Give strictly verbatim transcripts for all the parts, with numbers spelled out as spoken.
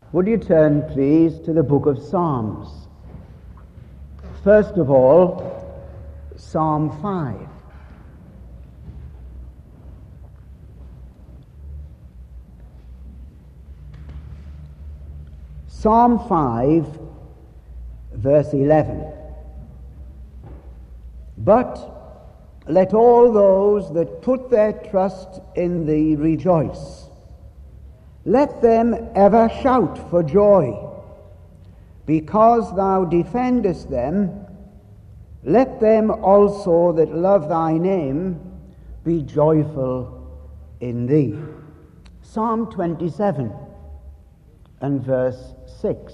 Would you turn, please, to the book of Psalms? First of all, Psalm five. Psalm five, verse eleven. But let all those that put their trust in thee rejoice. Let them ever shout for joy. Because thou defendest them, let them also that love thy name be joyful in thee. Psalm twenty-seven and verse six.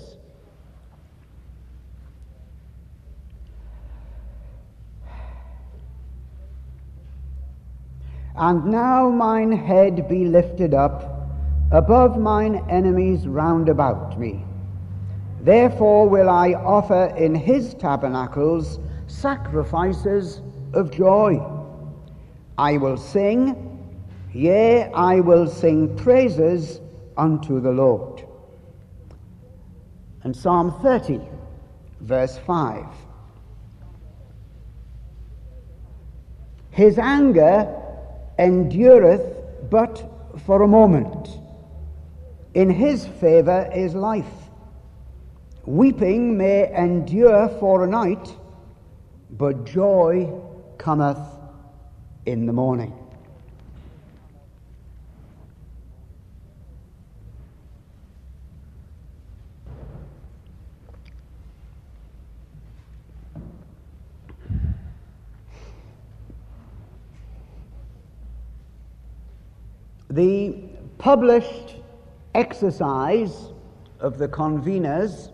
And now mine head be lifted up above mine enemies round about me. Therefore will I offer in his tabernacles sacrifices of joy. I will sing, yea, I will sing praises unto the Lord. And Psalm thirty, verse five. His anger endureth but for a moment. In his favour is life. Weeping may endure for a night, but joy cometh in the morning. The published exercise of the conveners,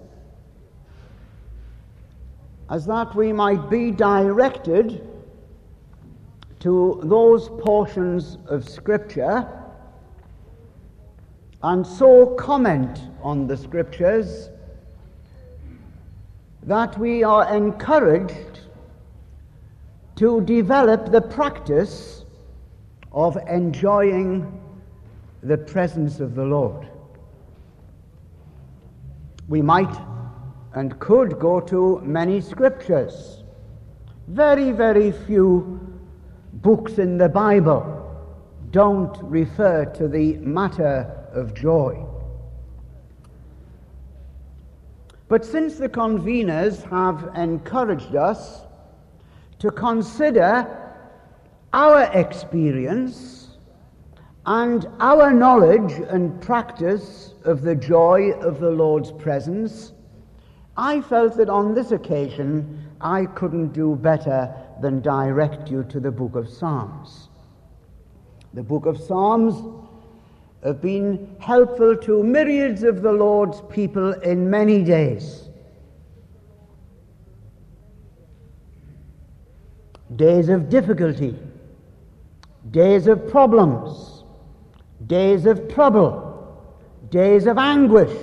as that we might be directed to those portions of Scripture and so comment on the Scriptures that we are encouraged to develop the practice of enjoying the presence of the Lord. We might and could go to many scriptures. Very, very few books in the Bible don't refer to the matter of joy. But since the conveners have encouraged us to consider our experience and our knowledge and practice of the joy of the Lord's presence, I felt that on this occasion I couldn't do better than direct you to the book of Psalms. The book of Psalms have been helpful to myriads of the Lord's people in many days. Days of difficulty, days of problems, days of trouble, days of anguish,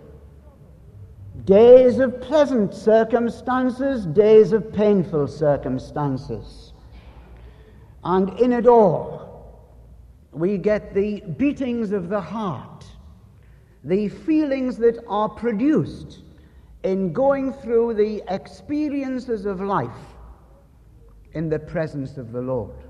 days of pleasant circumstances, days of painful circumstances. And in it all, we get the beatings of the heart, the feelings that are produced in going through the experiences of life in the presence of the Lord.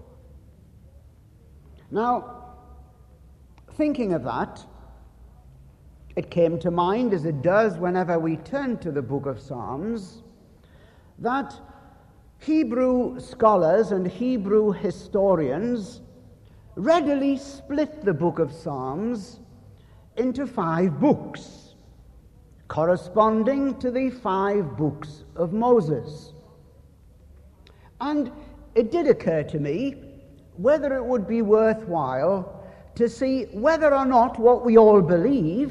Now, thinking of that, it came to mind, as it does whenever we turn to the book of Psalms, that Hebrew scholars and Hebrew historians readily split the book of Psalms into five books, corresponding to the five books of Moses. And it did occur to me whether it would be worthwhile to see whether or not what we all believe,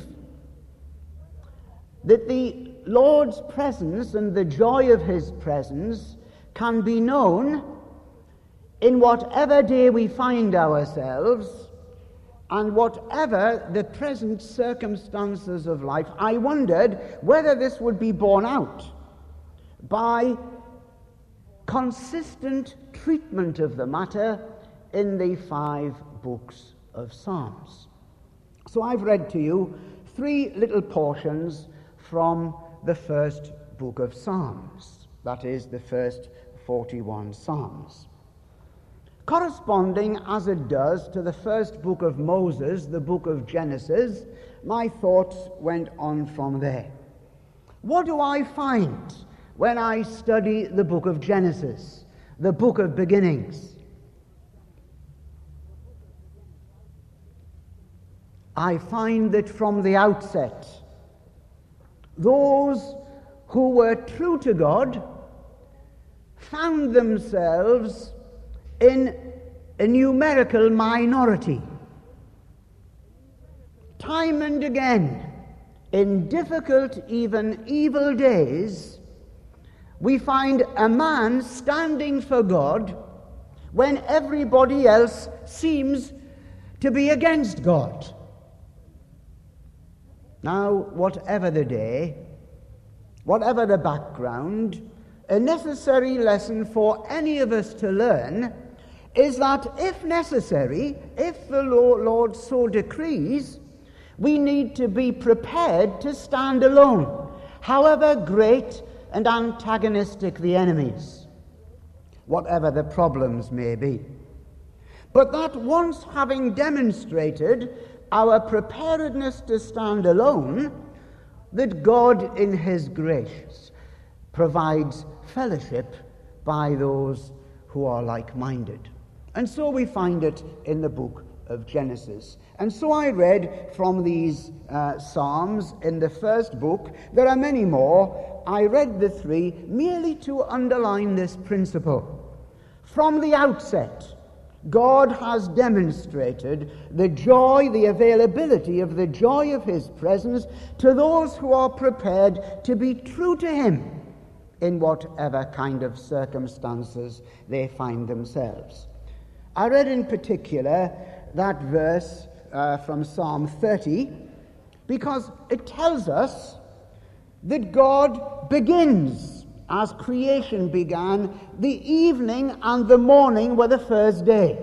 that the Lord's presence and the joy of his presence can be known in whatever day we find ourselves and whatever the present circumstances of life. I wondered whether this would be borne out by consistent treatment of the matter in the five books of Psalms. So I've read to you three little portions from the first book of Psalms, that is, the first forty-one Psalms. Corresponding as it does to the first book of Moses, the book of Genesis, my thoughts went on from there. What do I find when I study the book of Genesis, the book of beginnings? I find that from the outset, those who were true to God found themselves in a numerical minority. Time and again, in difficult, even evil days, we find a man standing for God when everybody else seems to be against God. Now, whatever the day, whatever the background, a necessary lesson for any of us to learn is that if necessary, if the Lord so decrees, we need to be prepared to stand alone, however great and antagonistic the enemies, whatever the problems may be. But that once having demonstrated our preparedness to stand alone, that God in his grace provides fellowship by those who are like-minded. And so we find it in the book of Genesis. And so I read from these uh, Psalms in the first book. There are many more. I read the three merely to underline this principle. From the outset, God has demonstrated the joy, the availability of the joy of his presence to those who are prepared to be true to him in whatever kind of circumstances they find themselves. I read in particular that verse uh, from Psalm thirty because it tells us that God begins as creation began. The evening and the morning were the first day.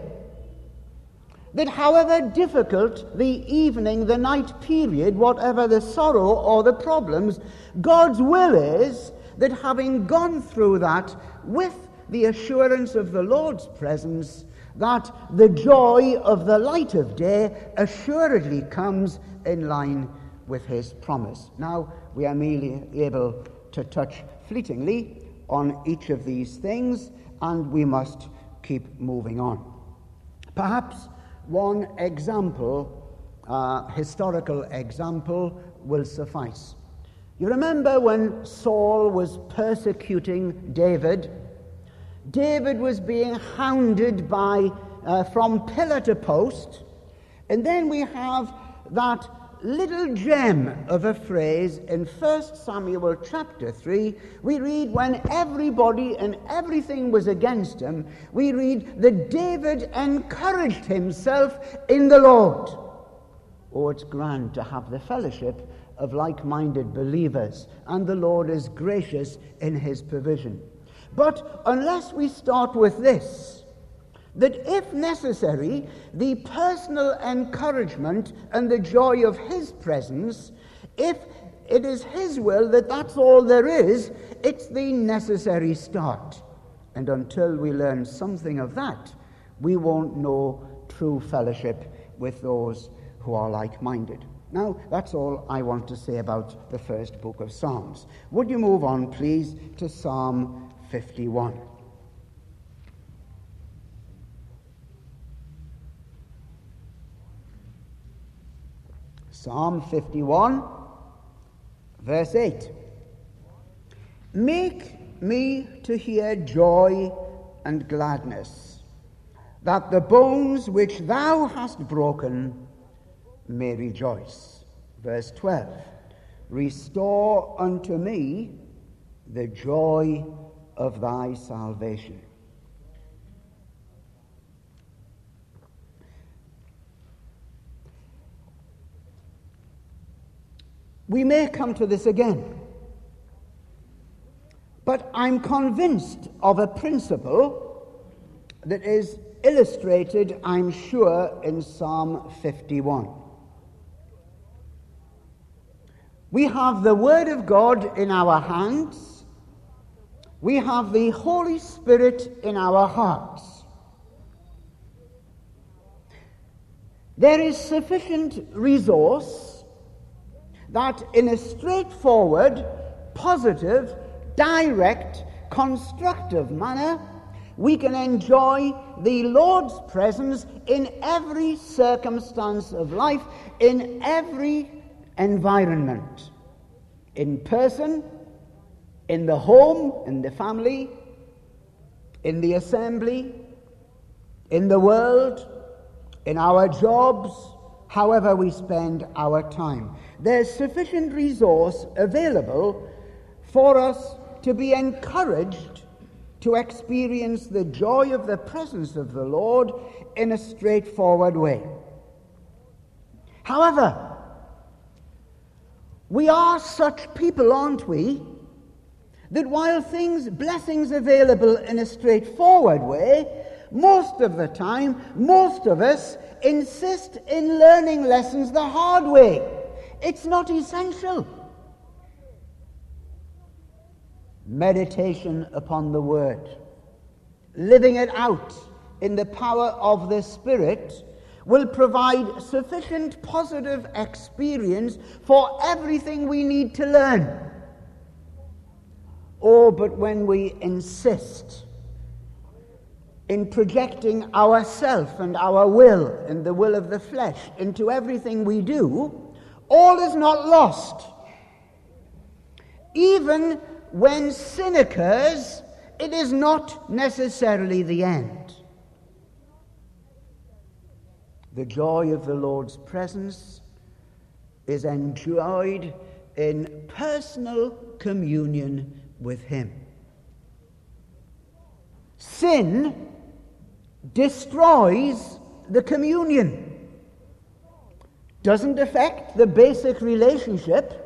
That however difficult the evening, the night period, whatever the sorrow or the problems, God's will is that having gone through that with the assurance of the Lord's presence, that the joy of the light of day assuredly comes in line with his promise. Now, we are merely able to touch fleetingly on each of these things, and we must keep moving on. Perhaps one example, uh, historical example, will suffice. You remember when Saul was persecuting David? David was being hounded by uh, from pillar to post, and then we have that little gem of a phrase in First Samuel chapter three. We read, when everybody and everything was against him, we read that David encouraged himself in the Lord. Oh, it's grand to have the fellowship of like-minded believers, and the Lord is gracious in his provision. But unless we start with this, that if necessary, the personal encouragement and the joy of his presence, if it is his will that that's all there is, it's the necessary start. And until we learn something of that, we won't know true fellowship with those who are like-minded. Now, that's all I want to say about the first book of Psalms. Would you move on, please, to Psalm fifty-one. Psalm fifty-one, verse eight. Make me to hear joy and gladness, that the bones which thou hast broken may rejoice. Verse twelve. Restore unto me the joy of thy salvation. We may come to this again, but I'm convinced of a principle that is illustrated, I'm sure, in Psalm fifty-one. We have the Word of God in our hands. We have the Holy Spirit in our hearts. There is sufficient resource that in a straightforward, positive, direct, constructive manner, we can enjoy the Lord's presence in every circumstance of life, in every environment, in person, in the home, in the family, in the assembly, in the world, in our jobs, however we spend our time. There's sufficient resource available for us to be encouraged to experience the joy of the presence of the Lord in a straightforward way. However, we are such people, aren't we, that while things, blessings available in a straightforward way, most of the time, most of us insist in learning lessons the hard way. It's not essential. Meditation upon the Word, living it out in the power of the Spirit, will provide sufficient positive experience for everything we need to learn. Oh, but when we insist in projecting ourself and our will and the will of the flesh into everything we do, all is not lost. Even when sin occurs, it is not necessarily the end. The joy of the Lord's presence is enjoyed in personal communion with Him. Sin destroys the communion, doesn't affect the basic relationship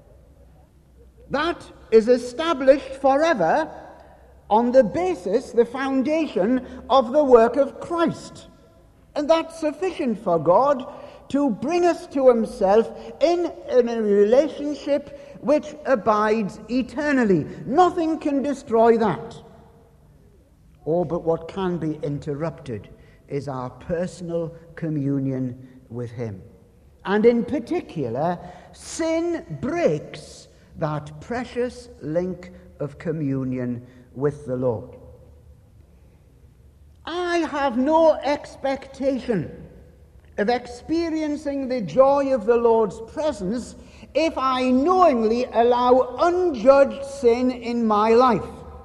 that is established forever on the basis, the foundation of the work of Christ. And that's sufficient for God to bring us to Himself in, in a relationship which abides eternally. Nothing can destroy that. Oh, but what can be interrupted is our personal communion with Him. And in particular, sin breaks that precious link of communion with the Lord. I have no expectation of experiencing the joy of the Lord's presence if I knowingly allow unjudged sin in my life.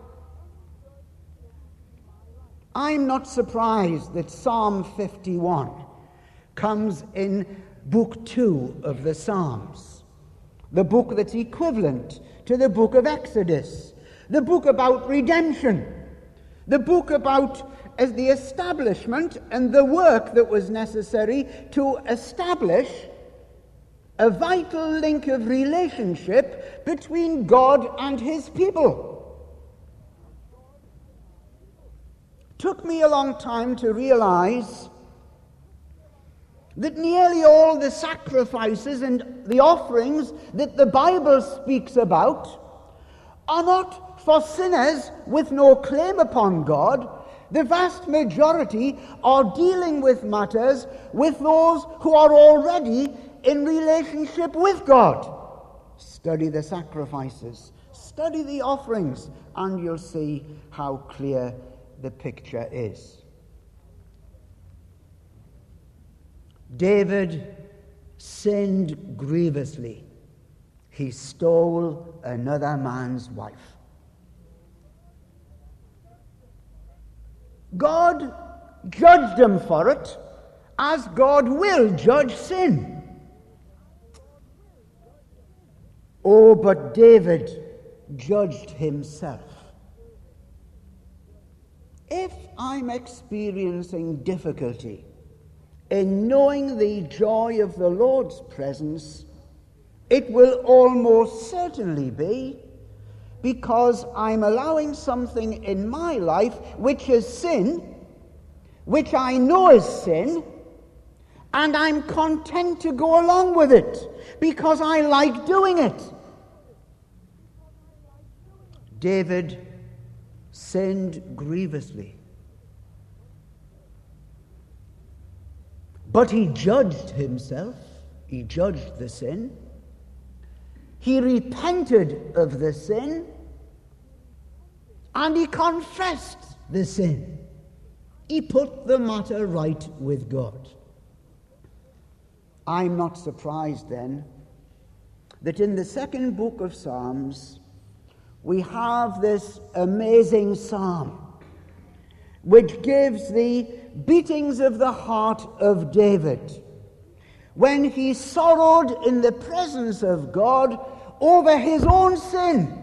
I'm not surprised that Psalm fifty-one comes in book two of the Psalms, the book that's equivalent to the book of Exodus, the book about redemption, the book about as the establishment and the work that was necessary to establish a vital link of relationship between God and His people. Took me a long time to realize that nearly all the sacrifices and the offerings that the Bible speaks about are not for sinners with no claim upon God. The vast majority are dealing with matters with those who are already in relationship with God. Study the sacrifices, study the offerings, and you'll see how clear the picture is. David sinned grievously. He stole another man's wife. God judged him for it, as God will judge sin. Oh, but David judged himself. If I'm experiencing difficulty in knowing the joy of the Lord's presence, it will almost certainly be because I'm allowing something in my life which is sin, which I know is sin, and I'm content to go along with it. because I like doing it. David sinned grievously. But he judged himself. He judged the sin. He repented of the sin. And he confessed the sin. He put the matter right with God. I'm not surprised then that in the second book of Psalms we have this amazing psalm which gives the beatings of the heart of David when he sorrowed in the presence of God over his own sin.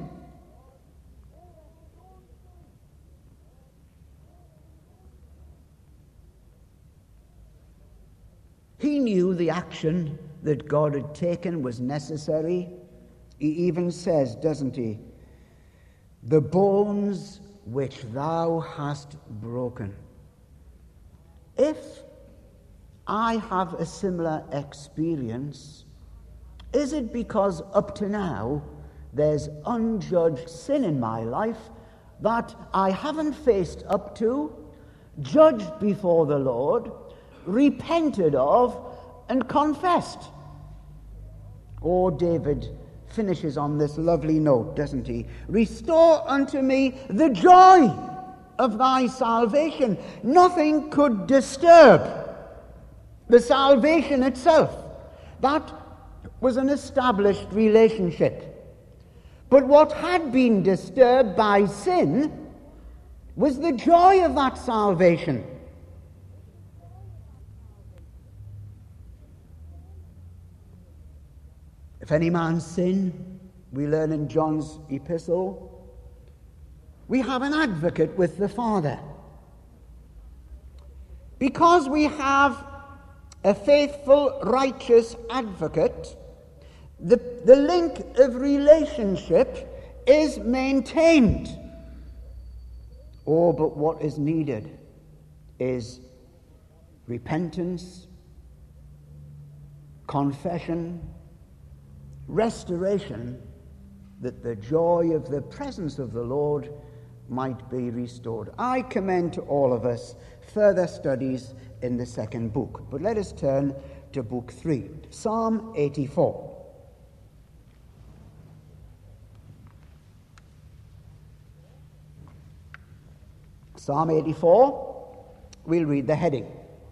He knew the action that God had taken was necessary. He even says, doesn't he, the bones which thou hast broken. If I have a similar experience, is it because up to now there's unjudged sin in my life that I haven't faced up to, judged before the Lord, repented of, and confessed? Oh, David finishes on this lovely note, doesn't he? Restore unto me the joy of thy salvation. Nothing could disturb the salvation itself. That was an established relationship. But what had been disturbed by sin was the joy of that salvation. If any man sin, we learn in John's epistle, we have an advocate with the Father. Because we have a faithful, righteous advocate, the, the link of relationship is maintained. Oh, but what is needed is repentance, confession, restoration, that the joy of the presence of the Lord might be restored. I commend to all of us further studies in the second book. But let us turn to book three, Psalm eighty-four. Psalm eighty-four, we'll read the heading.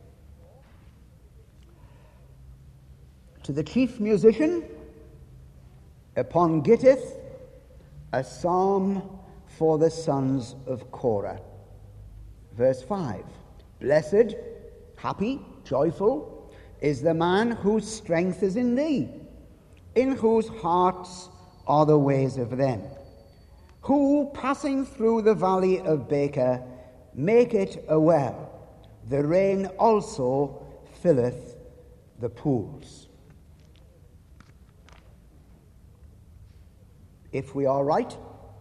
To the chief musician, upon Gittith, a psalm for the sons of Korah. Verse five. Blessed, happy, joyful is the man whose strength is in thee, in whose hearts are the ways of them, who, passing through the valley of Baker, make it a well. The rain also filleth the pools. If we are right,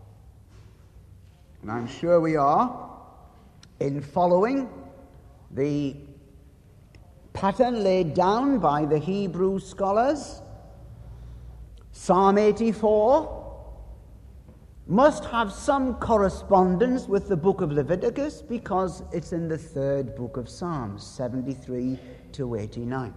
and I'm sure we are, in following the pattern laid down by the Hebrew scholars, Psalm eighty-four must have some correspondence with the book of Leviticus because it's in the third book of Psalms, seventy-three to eighty-nine.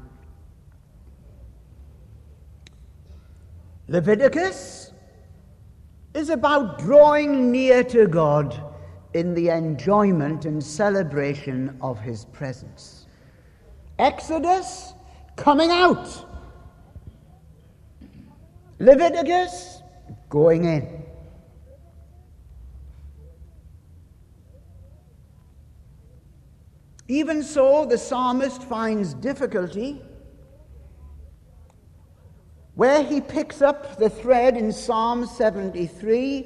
Leviticus is about drawing near to God in the enjoyment and celebration of his presence. Exodus, coming out. Leviticus, going in. Even so, the psalmist finds difficulty where he picks up the thread in Psalm seventy-three.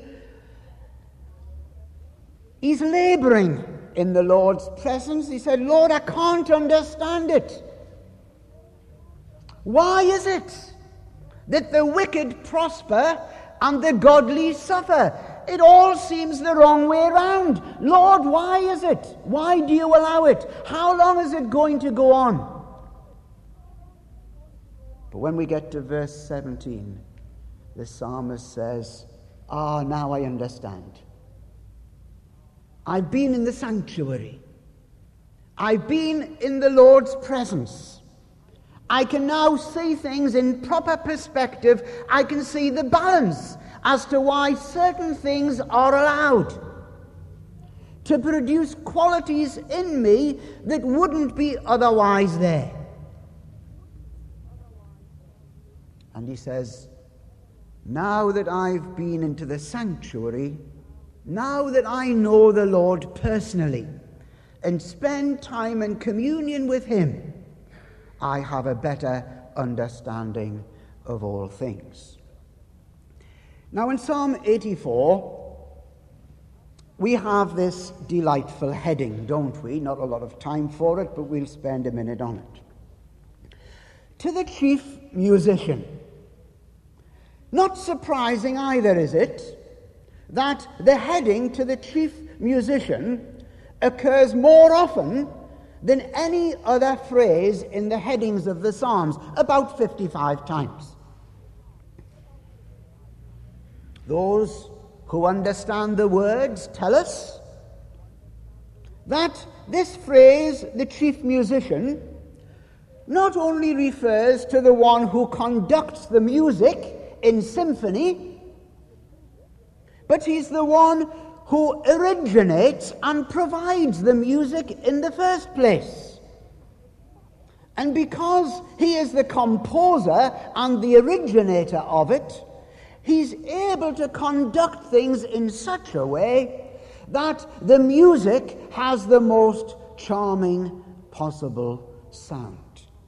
He's laboring in the Lord's presence. He said, Lord, I can't understand it. Why is it that the wicked prosper and the godly suffer? It all seems the wrong way around. Lord, why is it? Why do you allow it? How long is it going to go on? But when we get to verse seventeen, the psalmist says, ah, now I understand. I've been in the sanctuary. I've been in the Lord's presence. I can now see things in proper perspective. I can see the balance as to why certain things are allowed to produce qualities in me that wouldn't be otherwise there. And he says, now that I've been into the sanctuary, now that I know the Lord personally and spend time in communion with him, I have a better understanding of all things. Now in Psalm eighty-four, we have this delightful heading, don't we? Not a lot of time for it, but we'll spend a minute on it. To the chief musician. Not surprising either, is it, that the heading to the chief musician occurs more often than any other phrase in the headings of the Psalms, about fifty-five times. Those who understand the words tell us that this phrase, the chief musician, not only refers to the one who conducts the music in symphony, but he's the one who originates and provides the music in the first place. And because he is the composer and the originator of it, he's able to conduct things in such a way that the music has the most charming possible sound.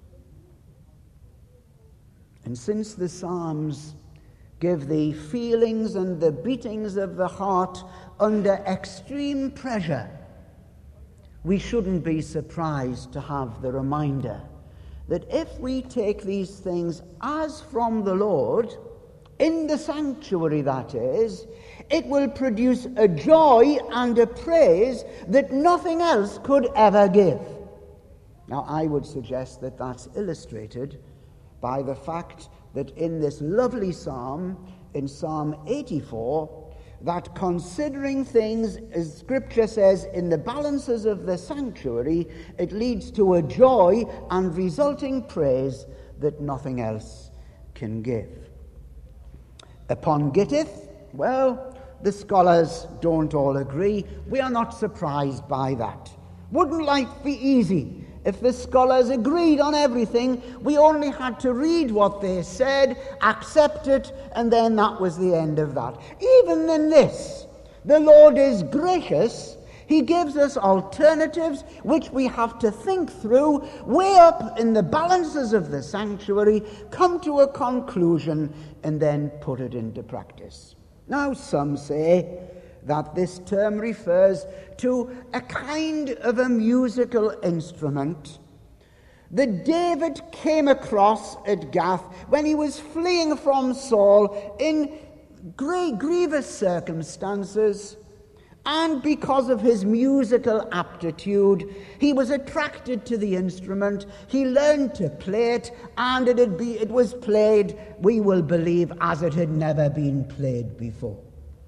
And since the Psalms give the feelings and the beatings of the heart under extreme pressure, we shouldn't be surprised to have the reminder that if we take these things as from the Lord, in the sanctuary that is, it will produce a joy and a praise that nothing else could ever give. Now, I would suggest that that's illustrated by the fact that in this lovely psalm, in Psalm eighty-four, that considering things, as Scripture says, in the balances of the sanctuary, it leads to a joy and resulting praise that nothing else can give. Upon Gittith, well, the scholars don't all agree. We are not surprised by that. Wouldn't life be easy if the scholars agreed on everything? We only had to read what they said, accept it, and then that was the end of that. Even in this, the Lord is gracious. He gives us alternatives which we have to think through, weigh up in the balances of the sanctuary, come to a conclusion, and then put it into practice. Now, some say that this term refers to a kind of a musical instrument that David came across at Gath when he was fleeing from Saul in great grievous circumstances, and because of his musical aptitude, he was attracted to the instrument. He learned to play it, and it, had be, it was played, we will believe, as it had never been played before.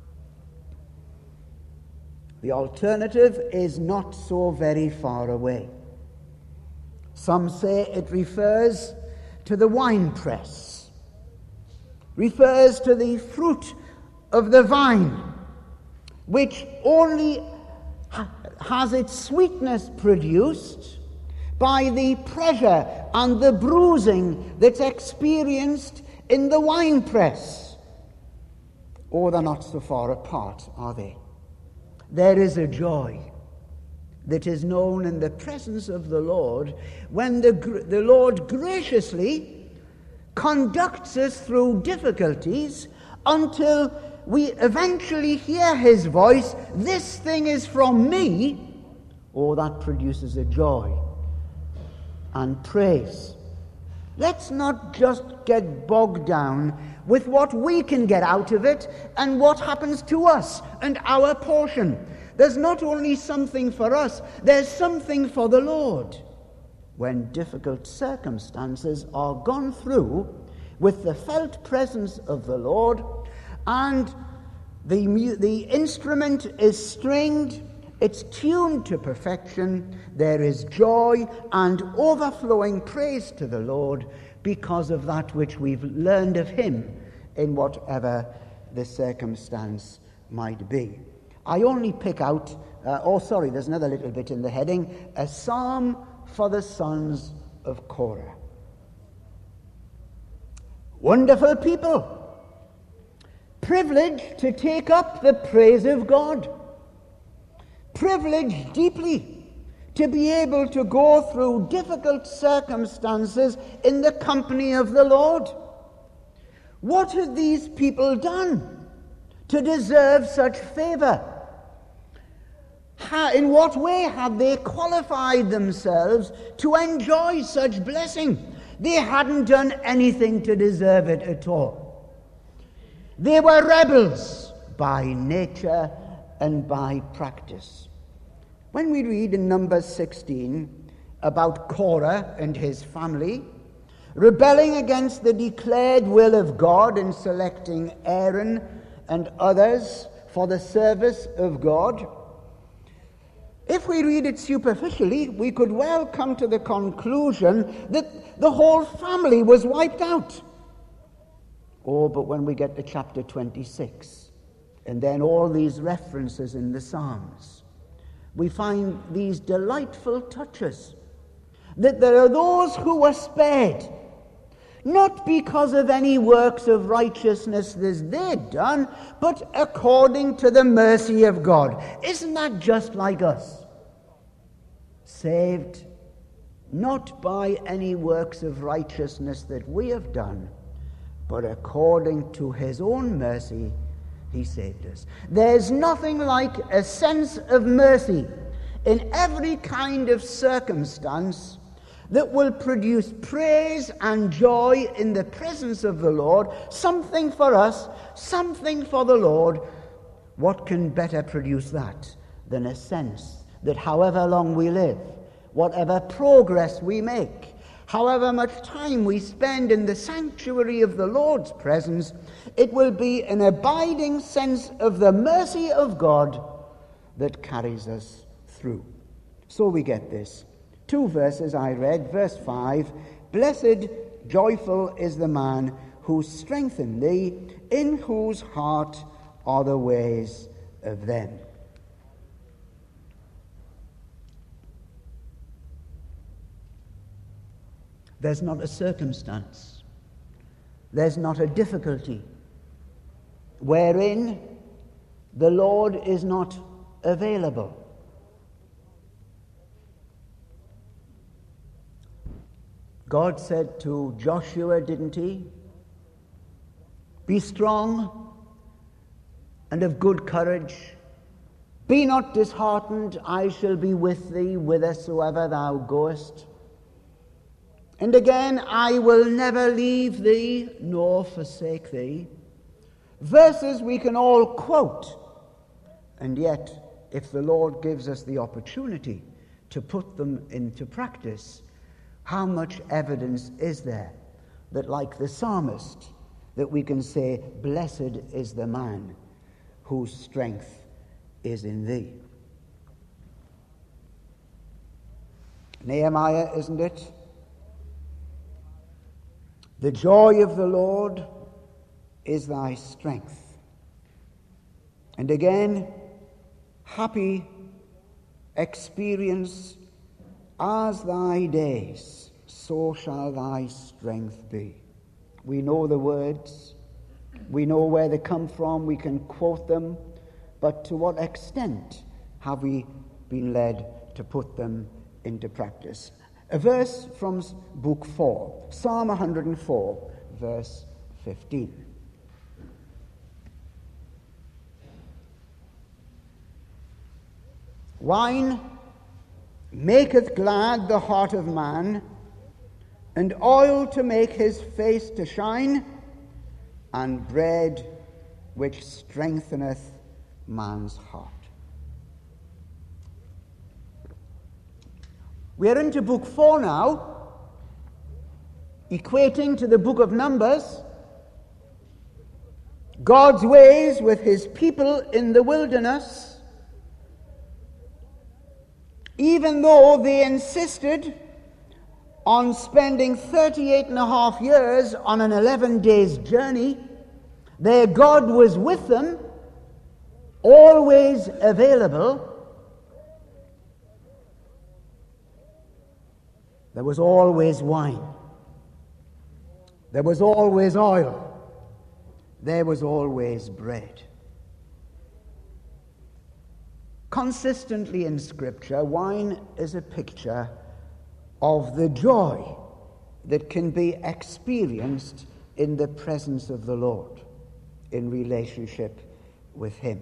The alternative is not so very far away. Some say it refers to the winepress, refers to the fruit of the vine, which only ha- has its sweetness produced by the pressure and the bruising that's experienced in the winepress. Oh, they're not so far apart, are they? There is a joy that is known in the presence of the Lord when the, the Lord graciously conducts us through difficulties until we eventually hear his voice, this thing is from me. Oh, that produces a joy and praise. Let's not just get bogged down with what we can get out of it and what happens to us and our portion. There's not only something for us, there's something for the Lord. when difficult circumstances are gone through with the felt presence of the Lord, and the, mu- the instrument is stringed, it's tuned to perfection, there is joy and overflowing praise to the Lord because of that which we've learned of him in whatever the circumstance might be. I only pick out, uh, oh sorry, there's another little bit in the heading, a psalm for the sons of Korah. Wonderful people, privileged to take up the praise of God, privileged deeply to be able to go through difficult circumstances in the company of the Lord. What had these people done to deserve such favor? How, in what way had they qualified themselves to enjoy such blessing? They hadn't done anything to deserve it at all. They were rebels by nature and by practice. When we read in Numbers sixteen about Korah and his family rebelling against the declared will of God in selecting Aaron and others for the service of God, if we read it superficially, we could well come to the conclusion that the whole family was wiped out. Oh, but when we get to chapter twenty-six, and then all these references in the Psalms, we find these delightful touches that there are those who were spared, not because of any works of righteousness that they'd done, but according to the mercy of God. Isn't that just like us? Saved not by any works of righteousness that we have done, but according to his own mercy, he saved us. There's nothing like a sense of mercy in every kind of circumstance that will produce praise and joy in the presence of the Lord, something for us, something for the Lord. What can better produce that than a sense that however long we live, whatever progress we make, however much time we spend in the sanctuary of the Lord's presence, it will be an abiding sense of the mercy of God that carries us through. So we get this. Two verses I read. Verse five, blessed, joyful is the man who strengthened thee, in whose heart are the ways of them. There's not a circumstance, there's not a difficulty wherein the Lord is not available. God said to Joshua, didn't he? Be strong and of good courage. Be not disheartened, I shall be with thee whithersoever thou goest. And again, I will never leave thee nor forsake thee. Verses we can all quote. And yet, if the Lord gives us the opportunity to put them into practice, how much evidence is there that, like the psalmist, that we can say, blessed is the man whose strength is in thee. Nehemiah, isn't it? The joy of the Lord is thy strength. And again, happy experience, as thy days, so shall thy strength be. We know the words, we know where they come from, we can quote them, but to what extent have we been led to put them into practice? A verse from Book four, Psalm one hundred four, verse fifteen. Wine maketh glad the heart of man, and oil to make his face to shine, and bread which strengtheneth man's heart. We are into book four now, equating to the book of Numbers. God's ways with his people in the wilderness, even though they insisted on spending thirty-eight and a half years on an eleven days journey, their God was with them, always available. There was always wine. There was always oil. There was always bread. Consistently in Scripture, wine is a picture of the joy that can be experienced in the presence of the Lord, in relationship with him.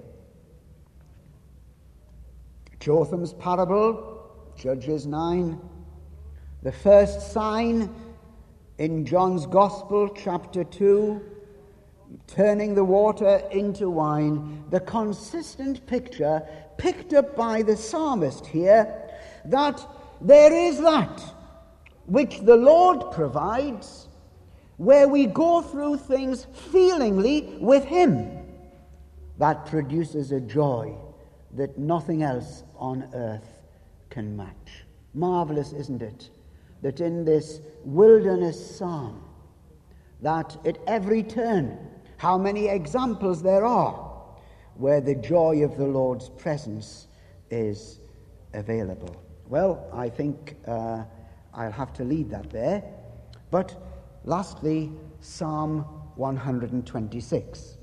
Jotham's parable, Judges nine, the first sign in John's Gospel, chapter two, turning the water into wine, the consistent picture picked up by the psalmist here, that there is that which the Lord provides, where we go through things feelingly with him, that produces a joy that nothing else on earth can match. Marvelous, isn't it, that in this wilderness psalm, that at every turn, how many examples there are where the joy of the Lord's presence is available. Well, I think uh, I'll have to leave that there. But lastly, Psalm one twenty-six.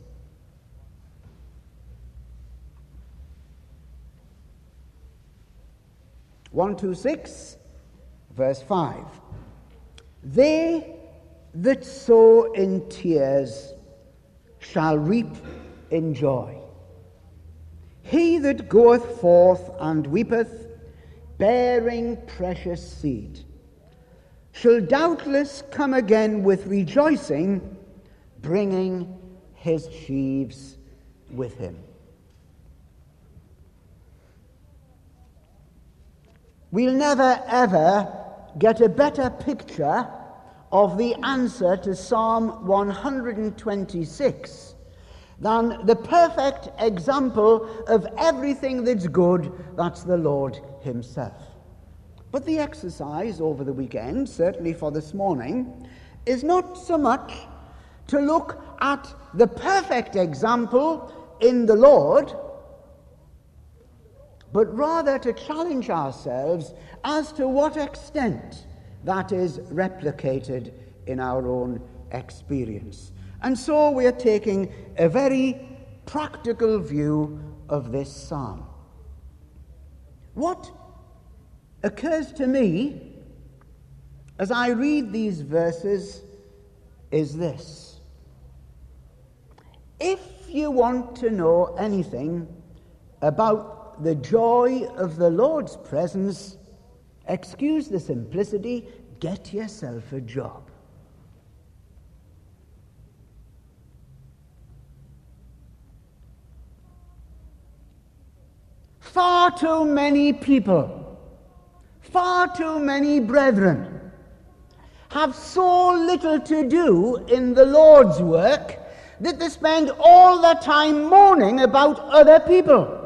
one twenty-six, verse five. They that sow in tears shall reap in joy. He that goeth forth and weepeth, bearing precious seed, shall doubtless come again with rejoicing, bringing his sheaves with him. We'll never ever get a better picture of the answer to Psalm one twenty-six than the perfect example of everything that's good, that's the Lord himself. But the exercise over the weekend, certainly for this morning, is not so much to look at the perfect example in the Lord, but rather to challenge ourselves as to what extent that is replicated in our own experience. And so we are taking a very practical view of this psalm. What occurs to me as I read these verses is this: if you want to know anything about the joy of the Lord's presence, excuse the simplicity, get yourself a job. Far too many people, far too many brethren have so little to do in the Lord's work that they spend all their time moaning about other people.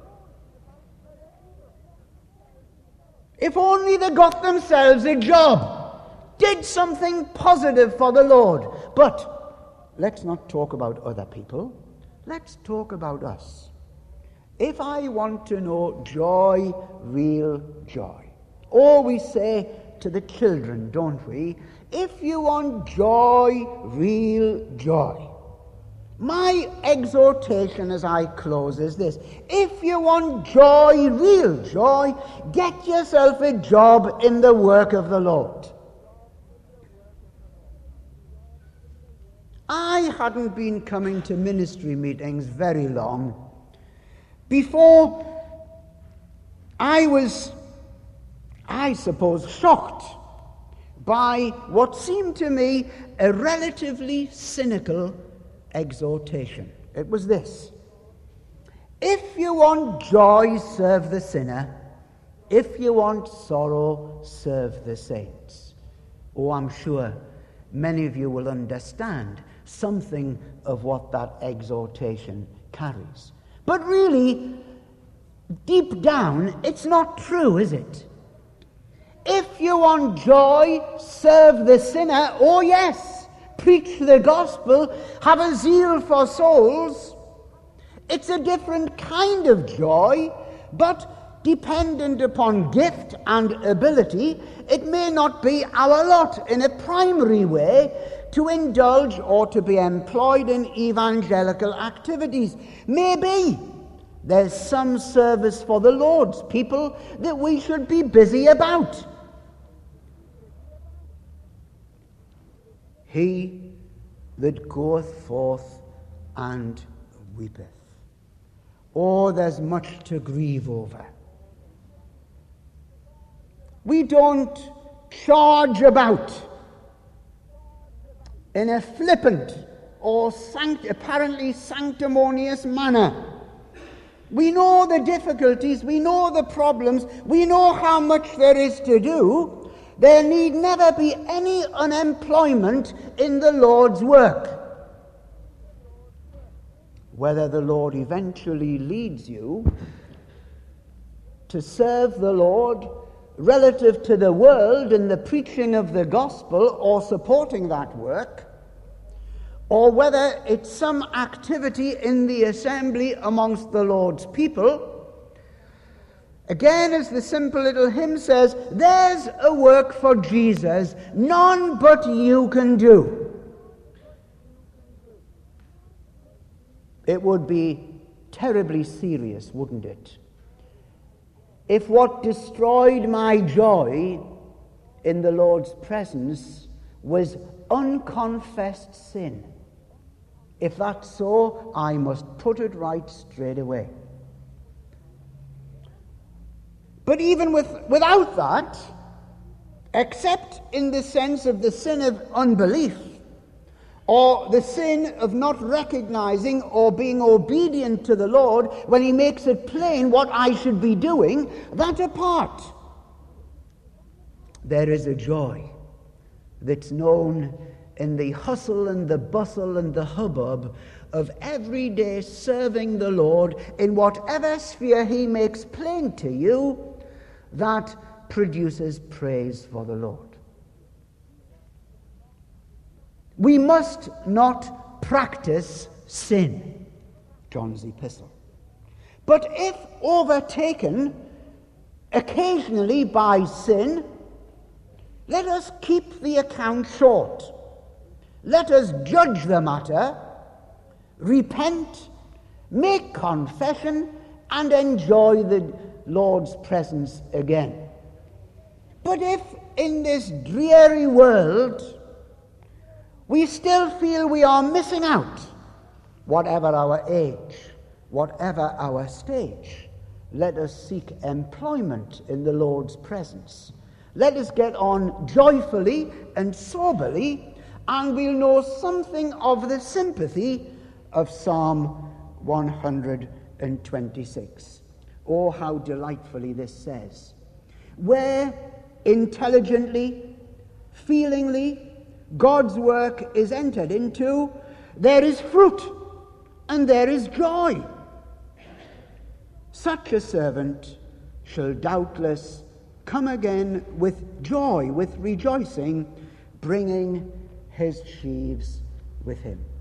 If only they got themselves a job, did something positive for the Lord. But let's not talk about other people. Let's talk about us. If I want to know joy, real joy, or we say to the children, don't we, if you want joy, real joy, my exhortation as I close is this: if you want joy, real joy, get yourself a job in the work of the Lord. I hadn't been coming to ministry meetings very long before I was, I suppose, shocked by what seemed to me a relatively cynical exhortation. It was this: if you want joy, serve the sinner. If you want sorrow, serve the saints. Oh, I'm sure many of you will understand something of what that exhortation carries. But really, deep down, it's not true, is it? If you want joy, serve the sinner. Oh yes, preach the gospel, have a zeal for souls. It's a different kind of joy, but dependent upon gift and ability, it may not be our lot in a primary way to indulge or to be employed in evangelical activities. Maybe there's some service for the Lord's people that we should be busy about. He that goeth forth and weepeth. Oh, there's much to grieve over. We don't charge about in a flippant or sanct- apparently sanctimonious manner. We know the difficulties, we know the problems, we know how much there is to do. There need never be any unemployment in the Lord's work. Whether the Lord eventually leads you to serve the Lord relative to the world in the preaching of the gospel or supporting that work, or whether it's some activity in the assembly amongst the Lord's people, again, as the simple little hymn says, there's a work for Jesus none but you can do. It would be terribly serious, wouldn't it, if what destroyed my joy in the Lord's presence was unconfessed sin. If that's so, I must put it right straight away. But even with, without that, except in the sense of the sin of unbelief, or the sin of not recognizing or being obedient to the Lord when he makes it plain what I should be doing, that apart, there is a joy that's known in the hustle and the bustle and the hubbub of every day serving the Lord in whatever sphere he makes plain to you, that produces praise for the Lord. We must not practice sin, John's epistle. But if overtaken occasionally by sin, let us keep the account short. Let us judge the matter, repent, make confession, and enjoy the Lord's presence again. But if in this dreary world we still feel we are missing out, whatever our age, whatever our stage, let us seek employment in the Lord's presence. Let us get on joyfully and soberly, and we'll know something of the sympathy of Psalm one hundred twenty-six. Oh, how delightfully this says. Where intelligently, feelingly, God's work is entered into, there is fruit and there is joy. Such a servant shall doubtless come again with joy, with rejoicing, bringing his sheaves with him.